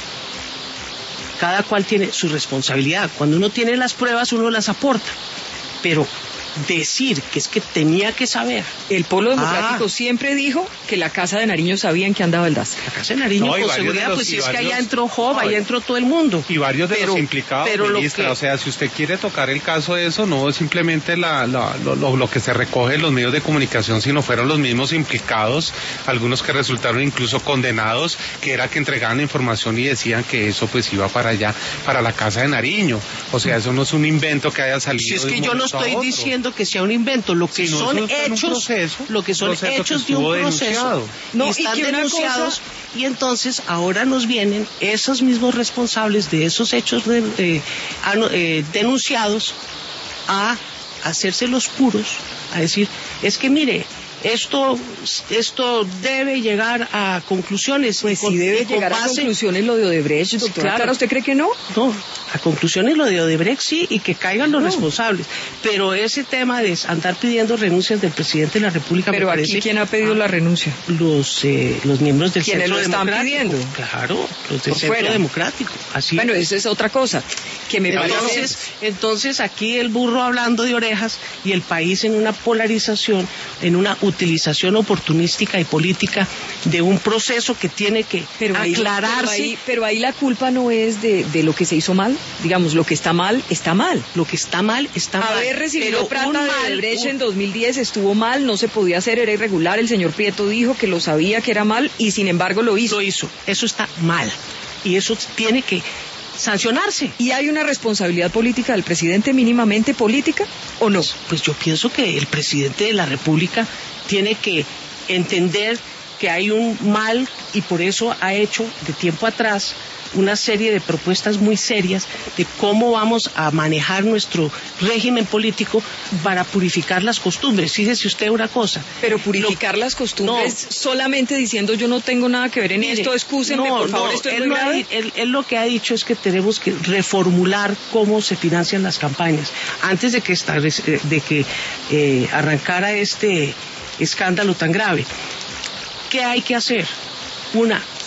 Cada cual tiene su responsabilidad. Cuando uno tiene las pruebas, uno las aporta. Pero decir que es que tenía que saber. El Polo Democrático ah. siempre dijo que la Casa de Nariño sabía en qué andaba el D A S. La Casa de Nariño, no, con seguridad, los, pues si es varios, que allá entró Job, no, allá entró todo el mundo. Y varios de pero, los implicados, pero ministra, que... o sea, si usted quiere tocar el caso de eso, no es simplemente la, la, lo, lo, lo que se recoge en los medios de comunicación, sino fueron los mismos implicados, algunos que resultaron incluso condenados, que era que entregaban información y decían que eso pues iba para allá, para la Casa de Nariño. O sea, eso no es un invento que haya salido. Si es que yo no estoy diciendo que sea un invento, lo que si no, son hechos, proceso, lo que son hechos de un proceso, no, y están y denunciados, cosa... y entonces ahora nos vienen esos mismos responsables de esos hechos de, eh, eh, denunciados a hacerse los puros, a decir, es que mire, esto esto debe llegar a conclusiones. Pues sí debe llegar a conclusiones lo de Odebrecht, doctora. Claro, ¿usted cree que no? No, a conclusiones lo de Odebrecht sí, y que caigan los no. responsables. Pero ese tema de andar pidiendo renuncias del presidente de la República... Pero me aquí, parece, ¿quién ha pedido ah, la renuncia? Los eh, los miembros del Centro Democrático. ¿Quiénes lo están pidiendo? Claro, los del Centro fuera. Democrático. Así bueno, es. eso es otra cosa. Que me entonces, parece... entonces aquí el burro hablando de orejas y el país en una polarización, en una utilización oportunística y política de un proceso que tiene que pero ahí, aclararse. Pero ahí, pero ahí la culpa no es de, de lo que se hizo mal, digamos, lo que está mal, está mal. Lo que está mal, está mal. Haber recibido plata de Odebrecht en dos mil diez estuvo mal, no se podía hacer, era irregular, el señor Prieto dijo que lo sabía que era mal y sin embargo lo hizo. Lo hizo, eso está mal y eso tiene que sancionarse. ¿Y hay una responsabilidad política del presidente, mínimamente política, o no? Pues yo pienso que el presidente de la República tiene que entender que hay un mal y por eso ha hecho de tiempo atrás una serie de propuestas muy serias de cómo vamos a manejar nuestro régimen político para purificar las costumbres. Fíjese usted una cosa. Pero purificar lo, las costumbres no, solamente diciendo yo no tengo nada que ver en mire, esto, excúsenme, no, por favor, no, esto es él, muy no grave. Ha, él, él lo que ha dicho es que tenemos que reformular cómo se financian las campañas. Antes de que, esta, de que eh, arrancara este escándalo tan grave. ¿Qué hay que hacer? Una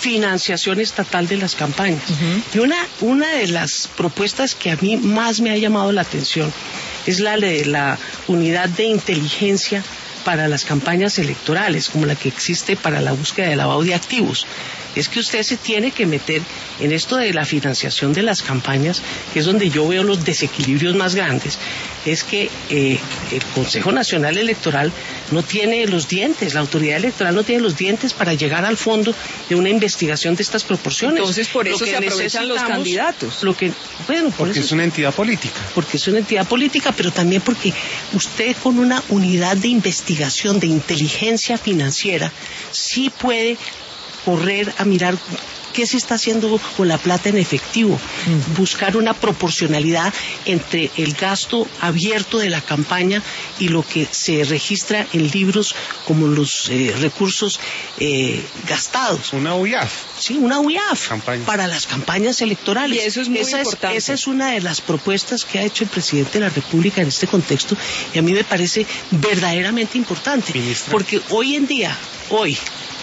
financiación estatal de las campañas. Uh-huh. Y una, una de las propuestas que a mí más me ha llamado la atención es la de la unidad de inteligencia para las campañas electorales, como la que existe para la búsqueda de lavado de activos. Es que usted se tiene que meter en esto de la financiación de las campañas, que es donde yo veo los desequilibrios más grandes. Es que eh, el Consejo Nacional Electoral no tiene los dientes, la autoridad electoral no tiene los dientes para llegar al fondo de una investigación de estas proporciones. Entonces, por eso se aprovechan los candidatos. Lo que, bueno, por porque eso, es una entidad política. Porque es una entidad política, pero también porque usted con una unidad de investigación, de inteligencia financiera, sí puede correr a mirar qué se está haciendo con la plata en efectivo, mm. buscar una proporcionalidad entre el gasto abierto de la campaña y lo que se registra en libros como los eh, recursos eh, gastados. Una U I A F. Sí, una U I A F Campaña. Para las campañas electorales. Y eso es muy esa importante. Es, esa es una de las propuestas que ha hecho el presidente de la República en este contexto y a mí me parece verdaderamente importante. Ministra. Porque hoy en día, hoy,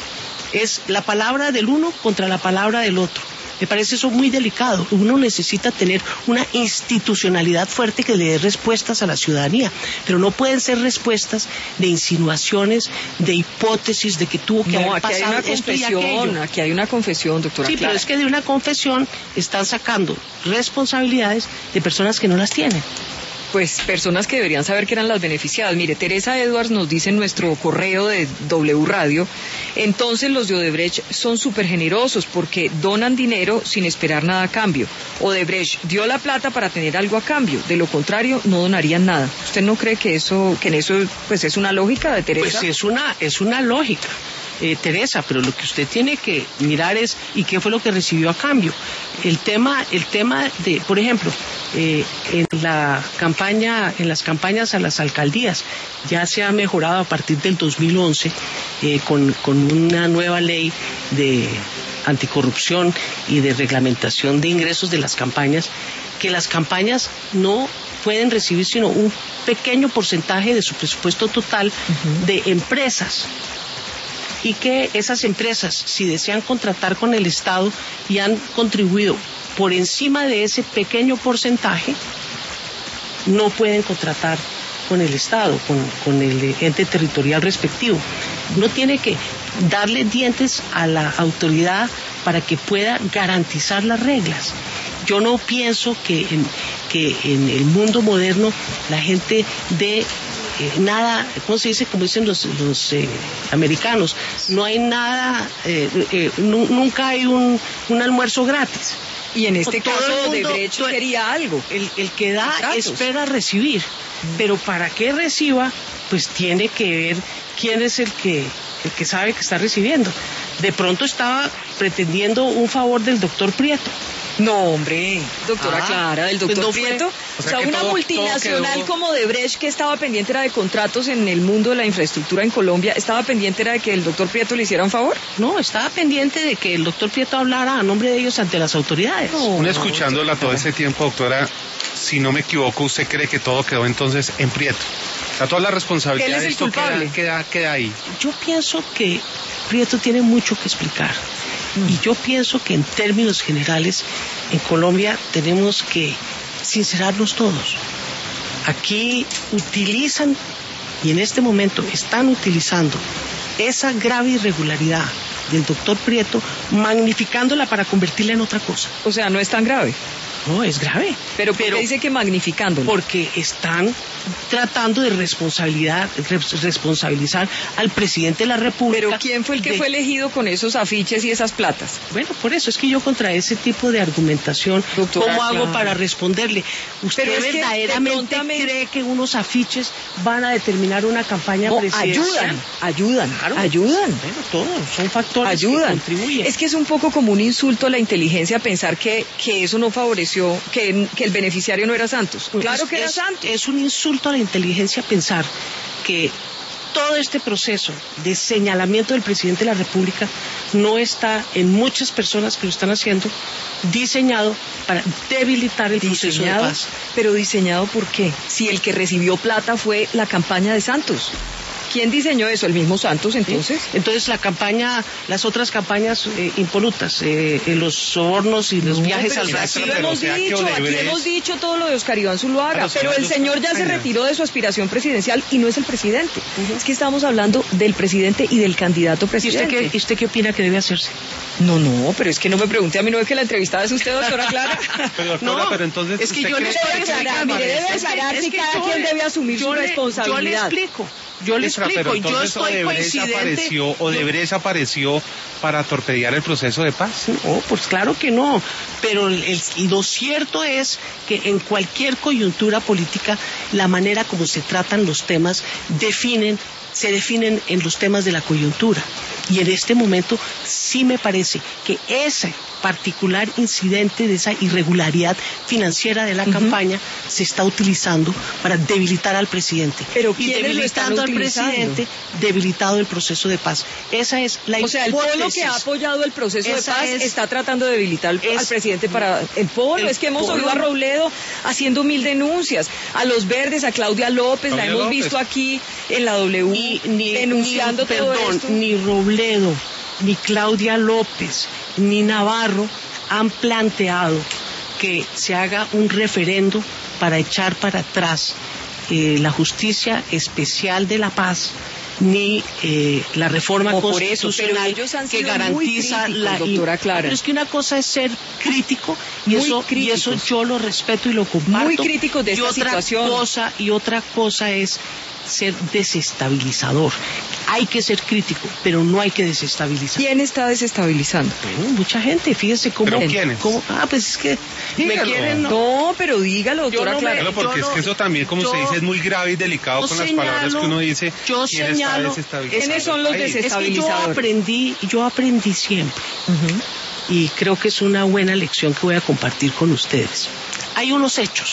es la palabra del uno contra la palabra del otro. Me parece eso muy delicado. Uno necesita tener una institucionalidad fuerte que le dé respuestas a la ciudadanía, pero no pueden ser respuestas de insinuaciones, de hipótesis, de que tuvo que no, haber aquí pasado hay una esto y confesión, aquello. aquí hay una confesión, doctora Sí, Clara. pero es que de una confesión están sacando responsabilidades de personas que no las tienen. Pues personas que deberían saber que eran las beneficiadas. Mire, Teresa Edwards nos dice en nuestro correo de W Radio, entonces los de Odebrecht son súper generosos porque donan dinero sin esperar nada a cambio. Odebrecht dio la plata para tener algo a cambio, de lo contrario no donarían nada. ¿Usted no cree que eso, que en eso pues es una lógica de Teresa? Pues es una, es una lógica. Eh, Teresa, pero lo que usted tiene que mirar es ¿y qué fue lo que recibió a cambio? El tema, el tema de, por ejemplo, eh, en la campaña, en las campañas a las alcaldías ya se ha mejorado a partir del dos mil once eh, con, con una nueva ley de anticorrupción y de reglamentación de ingresos de las campañas, que las campañas no pueden recibir sino un pequeño porcentaje de su presupuesto total uh-huh. de empresas. Y que esas empresas, si desean contratar con el Estado y han contribuido por encima de ese pequeño porcentaje, no pueden contratar con el Estado, con, con el ente territorial respectivo. Uno tiene que darle dientes a la autoridad para que pueda garantizar las reglas. Yo no pienso que en, que en el mundo moderno la gente dé Eh, nada, ¿cómo se dice? Como dicen los, los eh, americanos, no hay nada, eh, eh, nu- nunca hay un, un almuerzo gratis. Y en este Todo caso el mundo, Odebrecht todo- quería algo. El, el que da Contratos. espera recibir, pero para que reciba, pues tiene que ver quién es el que, el que sabe que está recibiendo. De pronto estaba pretendiendo un favor del doctor Prieto. No, hombre, doctora Ah, Clara, del doctor pues no fue- Prieto. o O sea sea, que una todo- multinacional todo quedó- como Odebrecht que estaba pendiente era de contratos en el mundo de la infraestructura en Colombia, ¿estaba pendiente era de que el doctor Prieto le hiciera un favor? No, estaba pendiente de que el doctor Prieto hablara a nombre de ellos ante las autoridades. No. Uno escuchándola todo ese tiempo, doctora, si no me equivoco, usted cree que todo quedó entonces en Prieto. O sea, toda la responsabilidad Él es de el esto culpable. queda, queda, queda ahí. Yo pienso que Prieto tiene mucho que explicar. Y yo pienso que en términos generales, en Colombia tenemos que sincerarnos todos. Aquí utilizan, y en este momento están utilizando, esa grave irregularidad del doctor Prieto, magnificándola para convertirla en otra cosa. O sea, no es tan grave. No, es grave. Pero, ¿por qué Pero- dice que magnificándolo? Porque están tratando de responsabilidad, res- responsabilizar al presidente de la República. Pero ¿quién fue el que de- fue elegido con esos afiches y esas platas? Bueno, por eso es que yo contra ese tipo de argumentación, Doctora, ¿cómo hago claro. para responderle? ¿Usted Pero es que verdaderamente de pronto me- cree que unos afiches van a determinar una campaña No, presidencial? ayudan, ayudan, Claro. ayudan. Bueno, todos son factores Ayudan. que contribuyen. Es que es un poco como un insulto a la inteligencia pensar que, que eso no favoreció, que, que el beneficiario no era Santos. Claro Es- que era es- Santos. Es un insulto a la inteligencia pensar que todo este proceso de señalamiento del presidente de la República no está en muchas personas que lo están haciendo diseñado para debilitar el proceso de Diseñado, paz. pero diseñado ¿por qué? Si el que recibió plata fue la campaña de Santos. ¿Quién diseñó eso? ¿El mismo Santos, entonces? ¿Sí? Entonces la campaña, las otras campañas eh, impolutas, eh, los sobornos y los no, viajes al Brasil. Aquí lo hemos dicho, aquí hemos dicho todo lo de Oscar Iván Zuluaga, pero el señor ya se retiró de su aspiración presidencial y no es el presidente. Uh-huh. Es que estamos hablando del presidente y del candidato presidente. ¿Y usted qué, ¿y usted qué opina que debe hacerse? No, no, pero es que no me pregunte a mí, no es que la entrevistada es usted, doctora Clara. Pero, doctora, no, pero entonces es que yo le estoy aclarando, mire, debe aclarar si cada quien debe asumir su responsabilidad. Yo le explico. Yo le Extra, explico, pero yo estoy Odebrecht coincidente. Apareció, Odebrecht apareció para torpedear el proceso de paz. No, pues claro que no. Pero el, el, lo cierto es que en cualquier coyuntura política, la manera como se tratan los temas definen, se definen en los temas de la coyuntura. Y en este momento sí me parece que ese particular incidente de esa irregularidad financiera de la uh-huh. campaña se está utilizando para debilitar al presidente. Pero y debilitando al presidente, debilitado el proceso de paz. Esa es la hipótesis. O sea, el pueblo que ha apoyado el proceso Esa de paz es, está tratando de debilitar es, al presidente para el pueblo. Es que hemos polo. oído a Robledo haciendo mil denuncias, a los verdes, a Claudia López, Claudia la hemos López. visto aquí en la W ni, ni, denunciando ni, todo perdón, esto. Ni Robledo, ni Claudia López, ni Navarro han planteado que se haga un referendo para echar para atrás eh, la justicia especial de la paz, ni eh, la reforma o constitucional eso, que garantiza críticos, la doctora Clara. Pero es que una cosa es ser crítico y muy eso críticos. y eso yo lo respeto y lo comparto. Muy críticos de y esta otra situación. cosa y otra cosa es ser desestabilizador. Hay que ser crítico, pero no hay que desestabilizar. ¿Quién está desestabilizando? Bueno, mucha gente, fíjese cómo... ¿Pero quiénes? Cómo, ah, pues es que dígalo. me quieren... No, no pero dígalo, doctora no Clara. Claro, porque es que eso también, como yo, se dice, es muy grave y delicado con señalo, las palabras que uno dice. Yo ¿quién señalo... está ¿Quiénes son los desestabilizadores? Es que yo aprendí, yo aprendí siempre. Uh-huh. Y creo que es una buena lección que voy a compartir con ustedes. Hay unos hechos.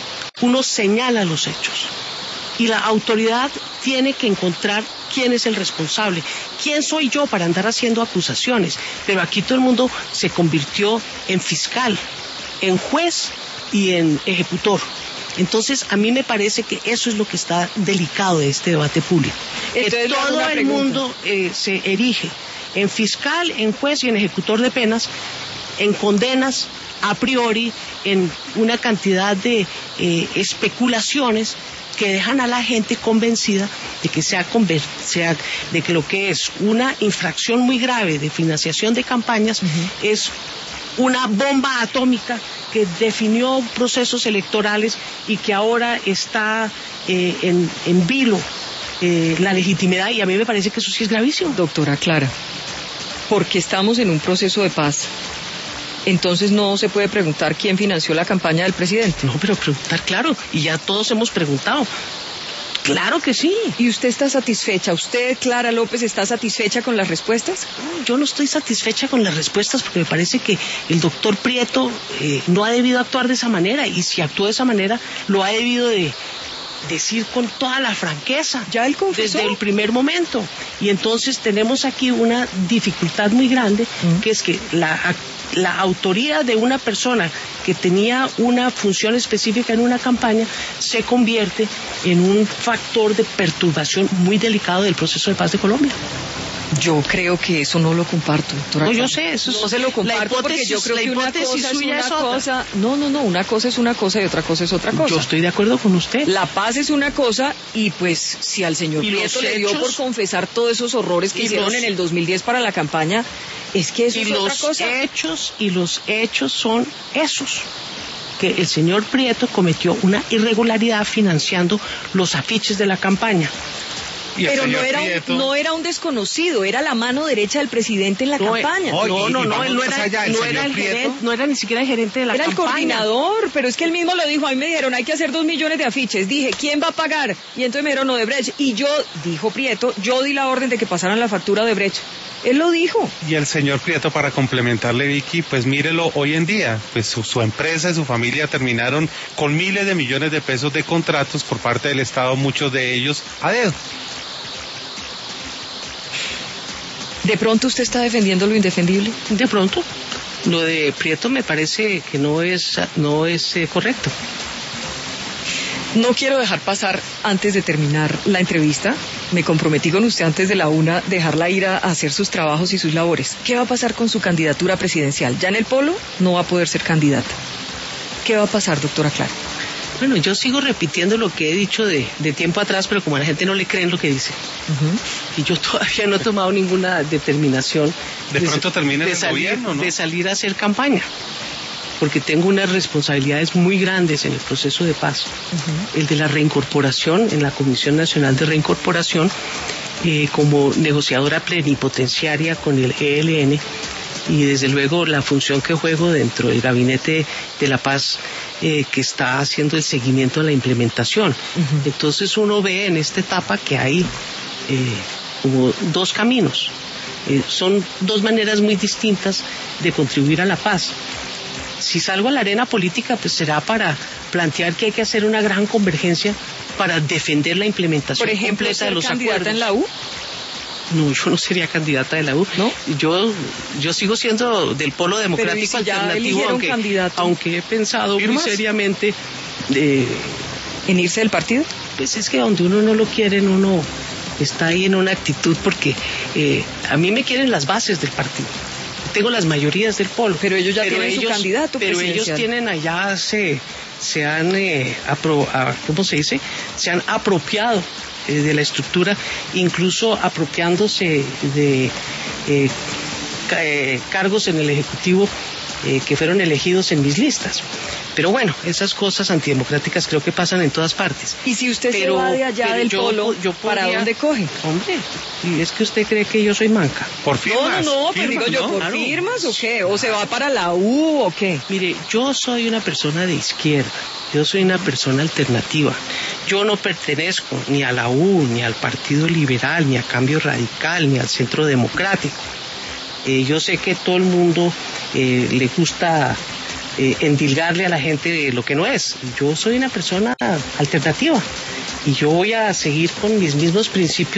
Uno señala los hechos. Y la autoridad tiene que encontrar quién es el responsable. ¿Quién soy yo para andar haciendo acusaciones? Pero aquí todo el mundo se convirtió en fiscal, en juez y en ejecutor. Entonces, a mí me parece que eso es lo que está delicado de este debate público. Entonces, que todo el pregunta. mundo eh, se erige en fiscal, en juez y en ejecutor de penas, en condenas a priori, en una cantidad de eh, especulaciones que dejan a la gente convencida de que sea, sea de que lo que es una infracción muy grave de financiación de campañas uh-huh. es una bomba atómica que definió procesos electorales y que ahora está eh, en, en vilo eh, la legitimidad, y a mí me parece que eso sí es gravísimo. Doctora Clara, porque estamos en un proceso de paz, entonces no se puede preguntar quién financió la campaña del presidente. No, pero preguntar, claro, y ya todos hemos preguntado. Claro que sí. ¿Y usted está satisfecha? ¿Usted, Clara López, está satisfecha con las respuestas? No, yo no estoy satisfecha con las respuestas porque me parece que el doctor Prieto eh, no ha debido actuar de esa manera, y si actuó de esa manera lo ha debido de decir con toda la franqueza. Ya él confesó. Desde el primer momento. Y entonces tenemos aquí una dificultad muy grande, uh-huh. que es que la la autoría de una persona que tenía una función específica en una campaña se convierte en un factor de perturbación muy delicado del proceso de paz de Colombia. Yo creo que eso no lo comparto, doctora. No, yo sé, eso no se lo comparto porque yo creo que una cosa es una cosa. No, no, no, una cosa es una cosa y otra cosa es otra cosa. Yo estoy de acuerdo con usted. La paz es una cosa y pues si al señor Prieto le dio por confesar todos esos horrores que hicieron los, en el dos mil diez para la campaña, es que eso y es los otra cosa. Hechos, y los hechos son esos. Que el señor Prieto cometió una irregularidad financiando los afiches de la campaña. Pero no era, un, no era un desconocido, era la mano derecha del presidente en la no, campaña. No, no, no, no, él no era, allá, el no, era el gerente, no era ni siquiera el gerente de la era campaña. Era el coordinador, pero es que él mismo lo dijo. A mí me dijeron, hay que hacer dos millones de afiches. Dije, ¿quién va a pagar? Y entonces me dijeron, Odebrecht. Y yo, dijo Prieto, yo di la orden de que pasaran la factura de Odebrecht. Él lo dijo. Y el señor Prieto, para complementarle, Vicky, pues mírelo, hoy en día, pues su, su empresa y su familia terminaron con miles de millones de pesos de contratos por parte del Estado, muchos de ellos a dedo. ¿De pronto usted está defendiendo lo indefendible? De pronto. Lo de Prieto me parece que no es, no es eh, correcto. No quiero dejar pasar, antes de terminar la entrevista, me comprometí con usted antes de la una, dejarla ir a hacer sus trabajos y sus labores. ¿Qué va a pasar con su candidatura presidencial? Ya en el polo no va a poder ser candidata. ¿Qué va a pasar, doctora Clara? Bueno, yo sigo repitiendo lo que he dicho de, de tiempo atrás, pero como a la gente no le cree en lo que dice, uh-huh. y yo todavía no he tomado ninguna determinación de, de pronto termina de el salir, gobierno, ¿no? de salir a hacer campaña, porque tengo unas responsabilidades muy grandes en el proceso de paz. Uh-huh. El de la reincorporación en la Comisión Nacional de Reincorporación, eh, como negociadora plenipotenciaria con el E L N, y desde luego la función que juego dentro del Gabinete de la Paz, eh, que está haciendo el seguimiento de la implementación. Uh-huh. Entonces uno ve en esta etapa que hay eh, como dos caminos, eh, son dos maneras muy distintas de contribuir a la paz. Si salgo a la arena política, pues será para plantear que hay que hacer una gran convergencia para defender la implementación Por ejemplo, completa de los acuerdos. ¿ser candidata en la U? No, yo no sería candidata de la U. ¿No? Yo, yo sigo siendo del Polo Democrático si Alternativo, aunque, aunque he pensado ¿Firmas? muy seriamente eh, ¿en irse del partido? Pues es que donde uno no lo quiere, uno está ahí en una actitud, porque eh, a mí me quieren las bases del partido. Tengo las mayorías del Polo. Pero ellos ya pero tienen ellos, su candidato Pero presidencial. ellos tienen allá, se, se han, eh, apro, a, ¿cómo se dice? Se han apropiado eh, de la estructura, incluso apropiándose de eh, ca, eh, cargos en el Ejecutivo eh, que fueron elegidos en mis listas. Pero bueno, esas cosas antidemocráticas creo que pasan en todas partes. Y si usted pero, se va de allá del yo, Polo, yo podría, ¿para dónde coge? Hombre, ¿y es que usted cree que yo soy manca? Por firmas. No, no, no, pues firmas, digo yo, ¿no? ¿por Claro. firmas o qué? ¿O se va para la U o qué? Mire, yo soy una persona de izquierda, yo soy una persona alternativa. Yo no pertenezco ni a la U, ni al Partido Liberal, ni a Cambio Radical, ni al Centro Democrático. Eh, yo sé que todo el mundo eh, le gusta eh, endilgarle a la gente de lo que no es. Yo soy una persona alternativa y yo voy a seguir con mis mismos principios